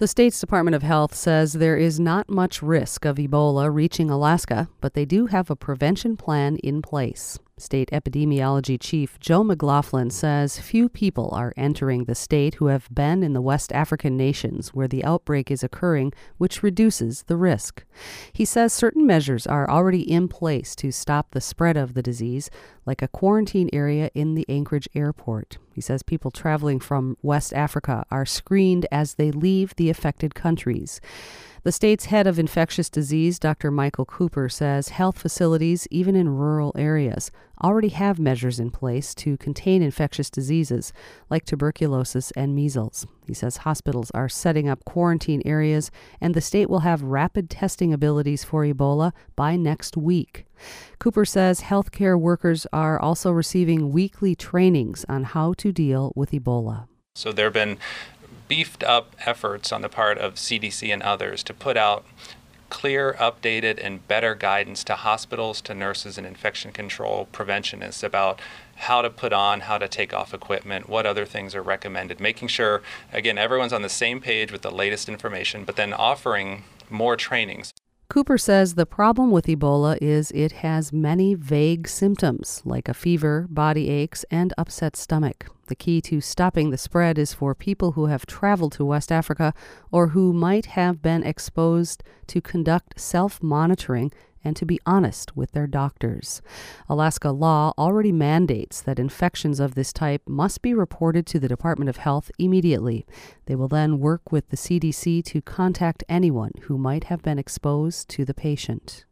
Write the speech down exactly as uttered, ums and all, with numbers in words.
The state's Department of Health says there is not much risk of Ebola reaching Alaska, but they do have a prevention plan in place. State Epidemiology Chief Joe McLaughlin says few people are entering the state who have been in the West African nations where the outbreak is occurring, which reduces the risk. He says certain measures are already in place to stop the spread of the disease, like a quarantine area in the Anchorage airport. He says people traveling from West Africa are screened as they leave the affected countries. The state's head of infectious disease, Doctor Michael Cooper, says health facilities, even in rural areas, already have measures in place to contain infectious diseases like tuberculosis and measles. He says hospitals are setting up quarantine areas, and the state will have rapid testing abilities for Ebola by next week. Cooper says healthcare workers are also receiving weekly trainings on how to deal with Ebola. So there have been beefed up efforts on the part of C D C and others to put out clear, updated, and better guidance to hospitals, to nurses and infection control preventionists about how to put on, how to take off equipment, what other things are recommended, making sure, again, everyone's on the same page with the latest information, but then offering more trainings. Cooper says the problem with Ebola is it has many vague symptoms, like a fever, body aches, and upset stomach. The key to stopping the spread is for people who have traveled to West Africa or who might have been exposed to conduct self-monitoring and to be honest with their doctors. Alaska law already mandates that infections of this type must be reported to the Department of Health immediately. They will then work with the C D C to contact anyone who might have been exposed to the patient.